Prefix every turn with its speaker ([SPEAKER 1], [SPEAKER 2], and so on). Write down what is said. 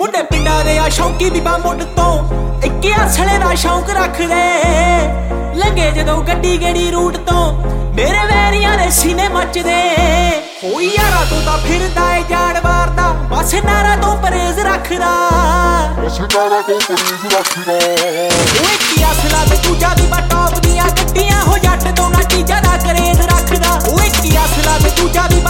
[SPEAKER 1] ਮੁੰਡੇ ਪਿੰਡਾਂ ਦੇ ਆ ਸ਼ੌਂਕੀ ਬੀਬਾ ਮੁੱਢ ਤੋਂ ਇੱਕ ਅਸਲੇ ਦਾ ਸ਼ੌਂਕ ਰੱਖਦੇ ਲੰਘੇ ਜਦੋਂ ਗੱਡੀ ਗੇੜੀ ਰੂਟ ਤੋਂ ਮੇਰੇ ਵੈਰੀਆਂ ਦੇ ਸੀਨੇ ਮੱਚਦੇ ਹੋ ਯਾਰਾ ਤੂੰ ਤਾਂ ਫਿਰਦਾ ਏ ਜਾਨਵਰ ਦਾ ਬਸ ਨਾਰਾ ਤੋਂ ਪਰਹੇਜ਼ ਰੱਖਦਾ ਉਹ ਇੱਕ ਅਸਲਾ ਤੇ ਦੂਜਾ ਬੀਬਾ ਟੌਪ ਦੀਆਂ ਗੱਡੀਆਂ ਹੋ ਜੱਟ ਤੋਂ ਨਾ ਚੀਜ਼ਾਂ ਦਾ ਕਰੇਜ਼ ਰੱਖਦਾ ਉਹ ਇੱਕ ਅਸਲਾ ਤੇ ਦੂਜਾ